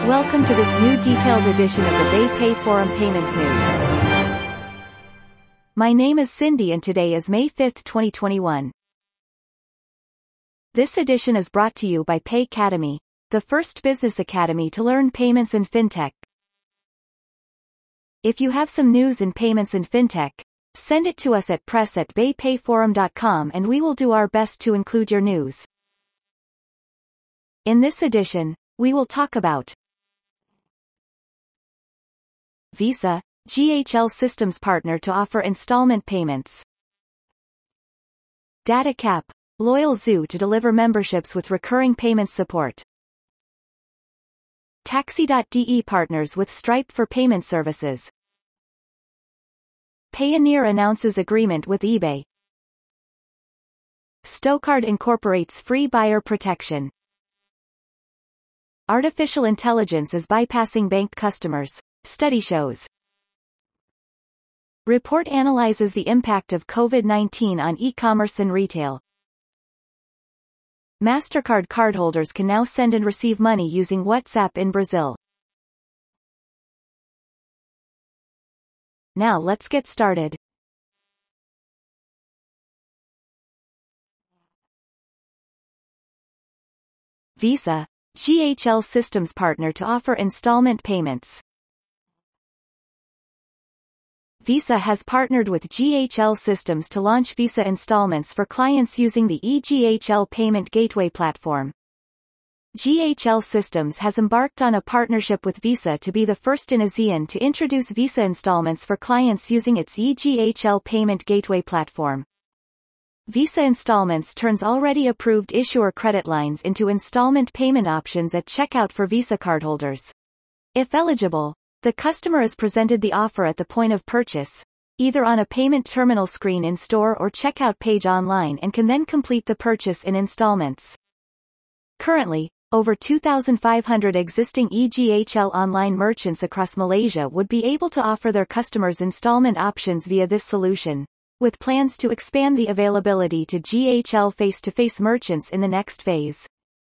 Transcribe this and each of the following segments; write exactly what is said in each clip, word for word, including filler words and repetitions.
Welcome to this new detailed edition of the BayPay Forum Payments News. My name is Cindy and today is May fifth, twenty twenty-one. This edition is brought to you by Paycademy, the first business academy to learn payments and fintech. If you have some news in payments and fintech, send it to us at press at baypayforum dot com and we will do our best to include your news. In this edition, we will talk about Visa, G H L systems partner to offer installment payments. DataCap, LoyalZoo to deliver memberships with recurring payments support. Taxi dot D E partners with Stripe for payment services. Payoneer announces agreement with eBay. Stocard incorporates free buyer protection. Artificial intelligence is bypassing bank customers, study shows. Report analyzes the impact of COVID nineteen on e-commerce and retail. MasterCard cardholders can now send and receive money using WhatsApp in Brazil. Now let's get started. Visa, G H L systems partner to offer installment payments. Visa has partnered with G H L Systems to launch Visa installments for clients using the e G H L Payment Gateway platform. G H L Systems has embarked on a partnership with Visa to be the first in ASEAN to introduce Visa installments for clients using its e G H L Payment Gateway platform. Visa Installments turns already approved issuer credit lines into installment payment options at checkout for Visa cardholders. If eligible, the customer is presented the offer at the point of purchase, either on a payment terminal screen in store or checkout page online, and can then complete the purchase in installments. Currently, over two thousand five hundred existing e G H L online merchants across Malaysia would be able to offer their customers installment options via this solution, with plans to expand the availability to G H L face-to-face merchants in the next phase.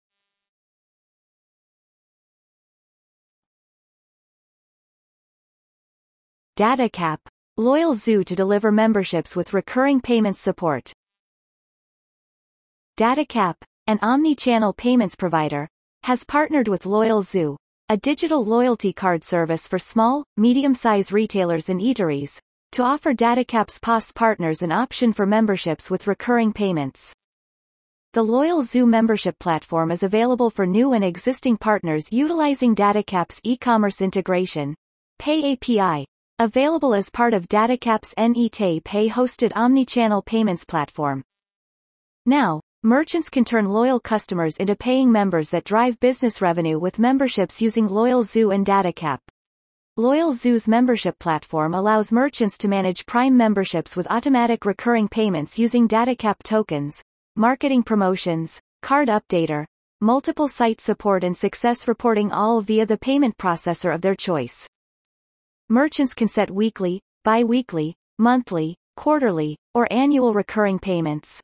DataCap, LoyalZoo to deliver memberships with recurring payments support. DataCap, an omni-channel payments provider, has partnered with LoyalZoo, a digital loyalty card service for small, medium-sized retailers and eateries, to offer DataCap's P O S partners an option for memberships with recurring payments. The LoyalZoo membership platform is available for new and existing partners utilizing DataCap's e-commerce integration, Pay A P I, available as part of DataCap's N E T Pay-hosted omnichannel payments platform. Now, merchants can turn loyal customers into paying members that drive business revenue with memberships using LoyalZoo and DataCap. LoyalZoo's membership platform allows merchants to manage Prime memberships with automatic recurring payments using DataCap tokens, marketing promotions, card updater, multiple site support and success reporting, all via the payment processor of their choice. Merchants can set weekly, bi-weekly, monthly, quarterly, or annual recurring payments.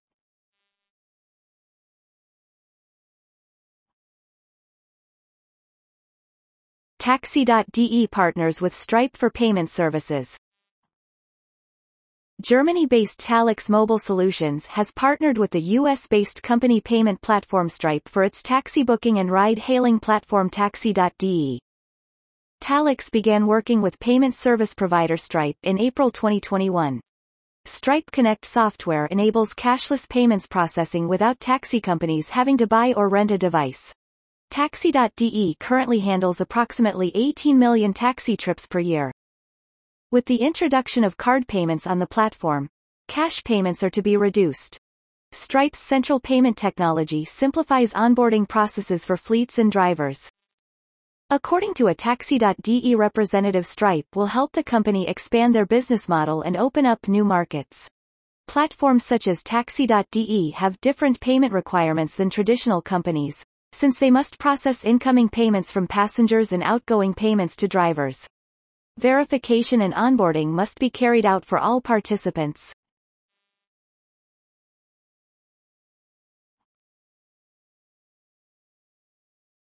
Taxi dot D E partners with Stripe for payment services. Germany-based Talix Mobile Solutions has partnered with the U S-based company payment platform Stripe for its taxi booking and ride-hailing platform Taxi dot D E. Talix began working with payment service provider Stripe in April twenty twenty-one. Stripe Connect software enables cashless payments processing without taxi companies having to buy or rent a device. Taxi dot D E currently handles approximately eighteen million taxi trips per year. With the introduction of card payments on the platform, cash payments are to be reduced. Stripe's central payment technology simplifies onboarding processes for fleets and drivers. According to a Taxi dot D E representative, Stripe will help the company expand their business model and open up new markets. Platforms such as Taxi dot D E have different payment requirements than traditional companies, since they must process incoming payments from passengers and outgoing payments to drivers. Verification and onboarding must be carried out for all participants.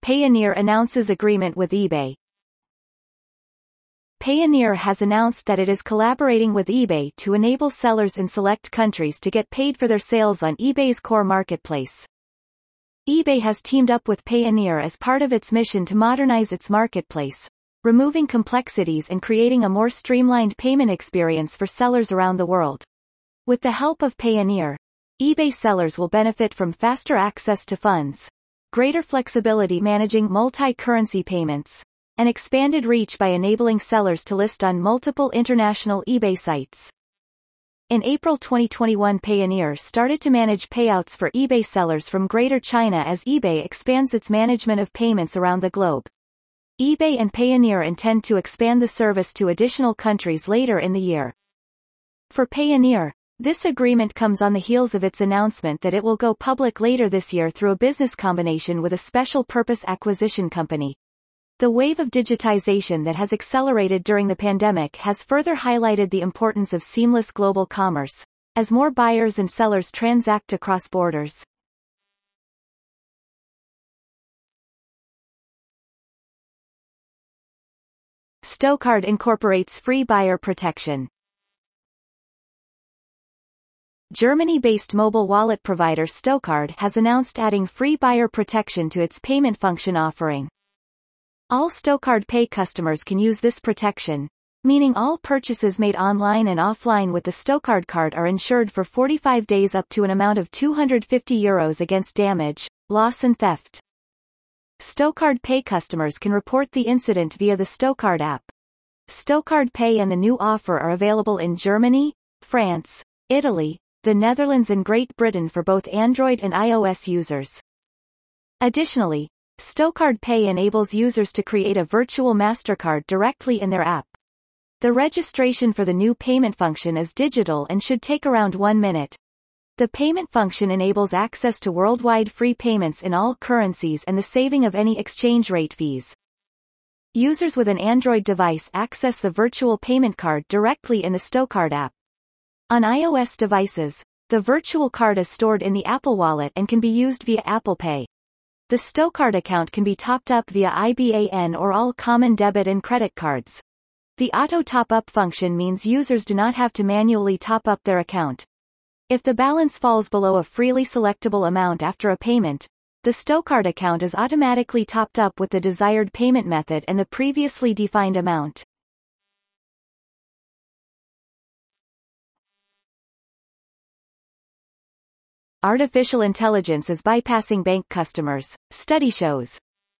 Payoneer announces agreement with eBay. Payoneer has announced that it is collaborating with eBay to enable sellers in select countries to get paid for their sales on eBay's core marketplace. eBay has teamed up with Payoneer as part of its mission to modernize its marketplace, removing complexities and creating a more streamlined payment experience for sellers around the world. With the help of Payoneer, eBay sellers will benefit from faster access to funds, greater flexibility managing multi-currency payments, and expanded reach by enabling sellers to list on multiple international eBay sites. In April twenty twenty-one, Payoneer started to manage payouts for eBay sellers from Greater China as eBay expands its management of payments around the globe. eBay and Payoneer intend to expand the service to additional countries later in the year. For Payoneer, this agreement comes on the heels of its announcement that it will go public later this year through a business combination with a special purpose acquisition company. The wave of digitization that has accelerated during the pandemic has further highlighted the importance of seamless global commerce, as more buyers and sellers transact across borders. Stocard incorporates free buyer protection. Germany-based mobile wallet provider Stocard has announced adding free buyer protection to its payment function offering. All Stocard Pay customers can use this protection, meaning all purchases made online and offline with the Stocard card are insured for forty-five days up to an amount of two hundred fifty euros against damage, loss and theft. Stocard Pay customers can report the incident via the Stocard app. Stocard Pay and the new offer are available in Germany, France, Italy, the Netherlands and Great Britain for both Android and iOS users. Additionally, Stocard Pay enables users to create a virtual MasterCard directly in their app. The registration for the new payment function is digital and should take around one minute. The payment function enables access to worldwide free payments in all currencies and the saving of any exchange rate fees. Users with an Android device access the virtual payment card directly in the Stocard app. On iOS devices, the virtual card is stored in the Apple Wallet and can be used via Apple Pay. The Stocard account can be topped up via I B A N or all common debit and credit cards. The auto top-up function means users do not have to manually top up their account. If the balance falls below a freely selectable amount after a payment, the Stocard account is automatically topped up with the desired payment method and the previously defined amount. Artificial intelligence is bypassing bank customers, study shows.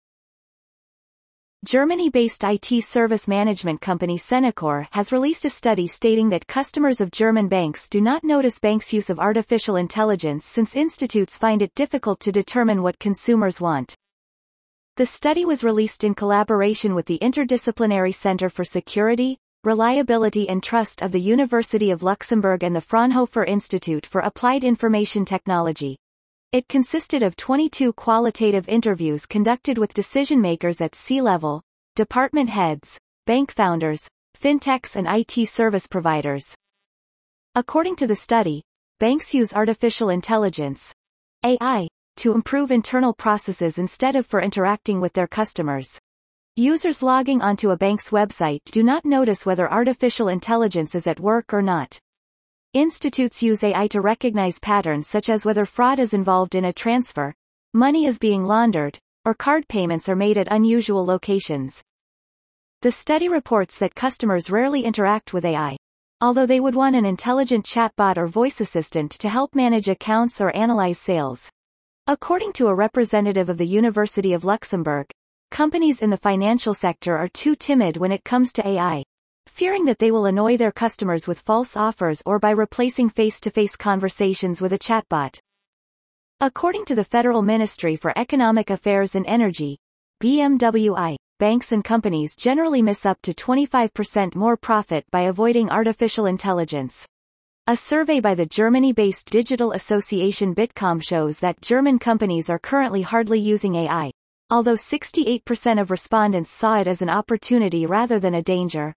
Germany-based I T service management company Senecor has released a study stating that customers of German banks do not notice banks' use of artificial intelligence since institutes find it difficult to determine what consumers want. The study was released in collaboration with the Interdisciplinary Center for Security, Reliability and Trust of the University of Luxembourg and the Fraunhofer Institute for Applied Information Technology. It consisted of twenty-two qualitative interviews conducted with decision-makers at C-level, department heads, bank founders, fintechs and I T service providers. According to the study, banks use artificial intelligence, A I, to improve internal processes instead of for interacting with their customers. Users logging onto a bank's website do not notice whether artificial intelligence is at work or not. Institutes use A I to recognize patterns such as whether fraud is involved in a transfer, money is being laundered, or card payments are made at unusual locations. The study reports that customers rarely interact with A I, although they would want an intelligent chatbot or voice assistant to help manage accounts or analyze sales. According to a representative of the University of Luxembourg, companies in the financial sector are too timid when it comes to A I, fearing that they will annoy their customers with false offers or by replacing face-to-face conversations with a chatbot. According to the Federal Ministry for Economic Affairs and Energy, B M W I, banks and companies generally miss up to twenty-five percent more profit by avoiding artificial intelligence. A survey by the Germany-based digital association Bitkom shows that German companies are currently hardly using A I, although sixty-eight percent of respondents saw it as an opportunity rather than a danger.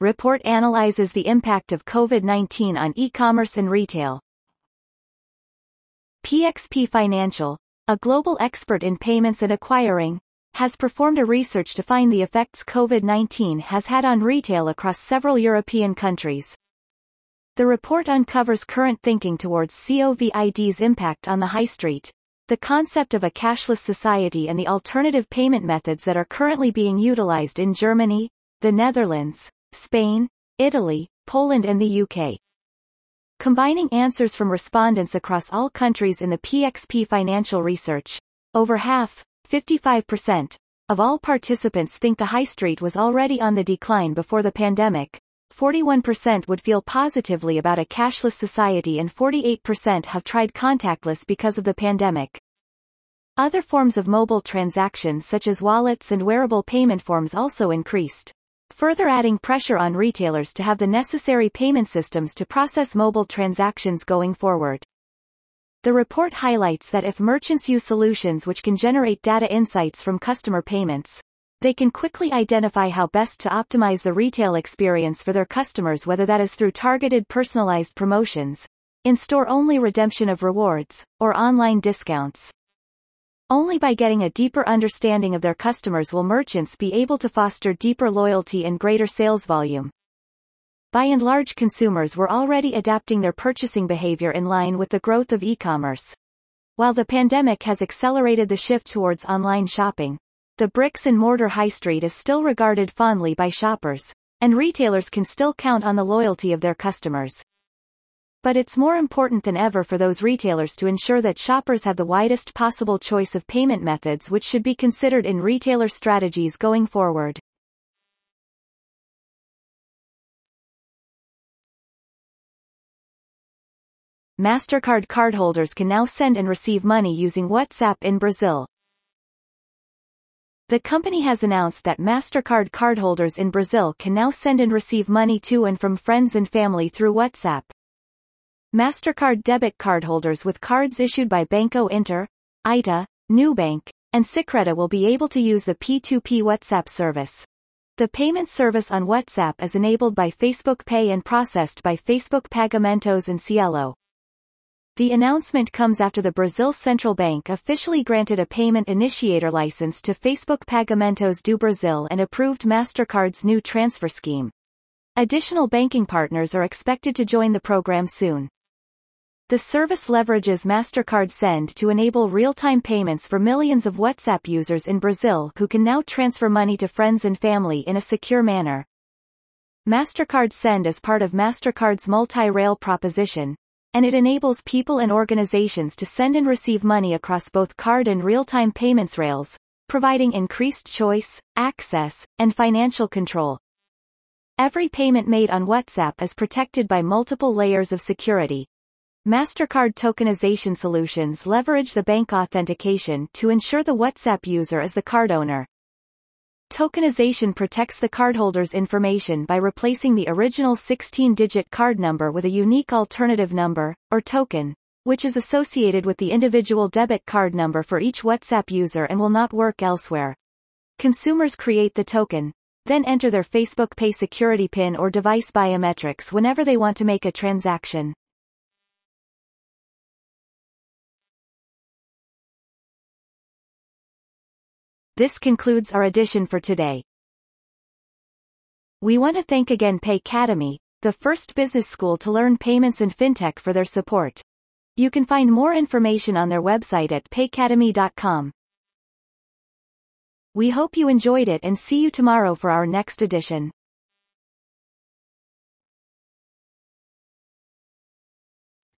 report analyzes the impact of COVID nineteen on e-commerce and retail. P X P Financial, a global expert in payments and acquiring, has performed a research to find the effects COVID nineteen has had on retail across several European countries. The report uncovers current thinking towards COVID's impact on the high street, the concept of a cashless society and the alternative payment methods that are currently being utilized in Germany, the Netherlands, Spain, Italy, Poland and the U K. Combining answers from respondents across all countries in the P X P Financial research, over half, fifty-five percent, of all participants think the high street was already on the decline before the pandemic, forty-one percent would feel positively about a cashless society and forty-eight percent have tried contactless because of the pandemic. Other forms of mobile transactions such as wallets and wearable payment forms also increased, further adding pressure on retailers to have the necessary payment systems to process mobile transactions going forward. The report highlights that if merchants use solutions which can generate data insights from customer payments, they can quickly identify how best to optimize the retail experience for their customers, whether that is through targeted personalized promotions, in-store only redemption of rewards, or online discounts. Only by getting a deeper understanding of their customers will merchants be able to foster deeper loyalty and greater sales volume. By and large, consumers were already adapting their purchasing behavior in line with the growth of e-commerce. While the pandemic has accelerated the shift towards online shopping, the bricks and mortar high street is still regarded fondly by shoppers, and retailers can still count on the loyalty of their customers. But it's more important than ever for those retailers to ensure that shoppers have the widest possible choice of payment methods, which should be considered in retailer strategies going forward. Mastercard cardholders can now send and receive money using WhatsApp in Brazil. The company has announced that Mastercard cardholders in Brazil can now send and receive money to and from friends and family through WhatsApp. Mastercard debit cardholders with cards issued by Banco Inter, Ita, Nubank, and Sicredi will be able to use the P two P WhatsApp service. The payment service on WhatsApp is enabled by Facebook Pay and processed by Facebook Pagamentos and Cielo. The announcement comes after the Brazil Central Bank officially granted a payment initiator license to Facebook Pagamentos do Brasil and approved Mastercard's new transfer scheme. Additional banking partners are expected to join the program soon. The service leverages Mastercard Send to enable real-time payments for millions of WhatsApp users in Brazil who can now transfer money to friends and family in a secure manner. Mastercard Send is part of Mastercard's multi-rail proposition, and it enables people and organizations to send and receive money across both card and real-time payments rails, providing increased choice, access, and financial control. Every payment made on WhatsApp is protected by multiple layers of security. Mastercard tokenization solutions leverage the bank authentication to ensure the WhatsApp user is the card owner. Tokenization protects the cardholder's information by replacing the original sixteen-digit card number with a unique alternative number, or token, which is associated with the individual debit card number for each WhatsApp user and will not work elsewhere. Consumers create the token, then enter their Facebook Pay security PIN or device biometrics whenever they want to make a transaction. This concludes our edition for today. We want to thank again Paycademy, the first business school to learn payments and fintech, for their support. You can find more information on their website at paycademy dot com. We hope you enjoyed it and see you tomorrow for our next edition.